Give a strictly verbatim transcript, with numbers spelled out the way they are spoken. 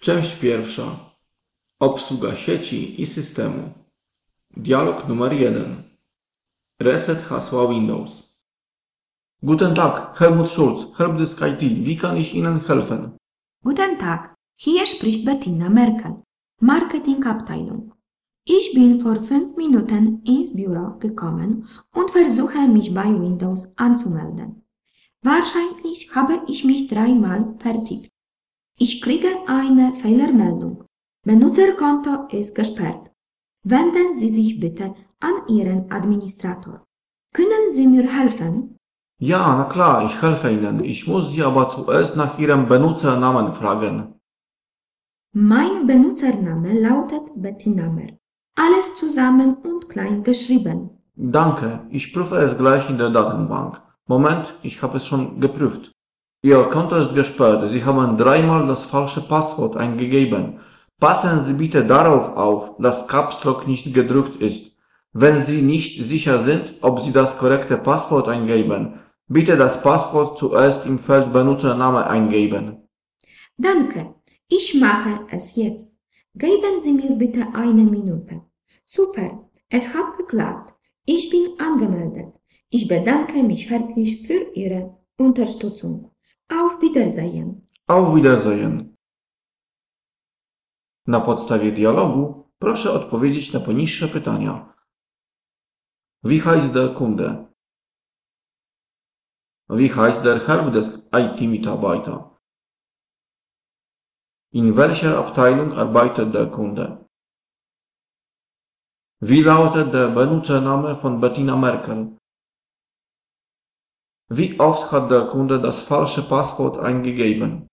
Część pierwsza. Obsługa sieci i systemu. Dialog numer jeden. Reset hasła Windows. Guten Tag, Helmut Schulz, Helpdesk I T. Wie kann ich Ihnen helfen? Guten Tag, hier spricht Bettina Merkel, Marketingabteilung. Ich bin vor fünf Minuten ins Büro gekommen und versuche mich bei Windows anzumelden. Wahrscheinlich habe ich mich dreimal vertippt. Ich kriege eine Fehlermeldung. Benutzerkonto ist gesperrt. Wenden Sie sich bitte an Ihren Administrator. Können Sie mir helfen? Ja, na klar, ich helfe Ihnen. Ich muss Sie aber zuerst nach Ihrem Benutzernamen fragen. Mein Benutzername lautet Bettina Mer. Alles zusammen und klein geschrieben. Danke, ich prüfe es gleich in der Datenbank. Moment, ich habe es schon geprüft. Ihr Konto ist gesperrt. Sie haben dreimal das falsche Passwort eingegeben. Passen Sie bitte darauf auf, dass Caps Lock nicht gedrückt ist. Wenn Sie nicht sicher sind, ob Sie das korrekte Passwort eingeben, bitte das Passwort zuerst im Feld Benutzername eingeben. Danke, ich mache es jetzt. Geben Sie mir bitte eine Minute. Super, es hat geklappt. Ich bin angemeldet. Ich bedanke mich herzlich für Ihre Unterstützung. Auf Wiedersehen. Auf Wiedersehen. Na podstawie dialogu proszę odpowiedzieć na poniższe pytania. Wie heißt der Kunde? Wie heißt der Helpdesk I T-Mitarbeiter? In welcher Abteilung arbeitet der Kunde? Wie lautet der Benutzername von Bettina Merkel? Wie oft hat der Kunde das falsche Passwort eingegeben?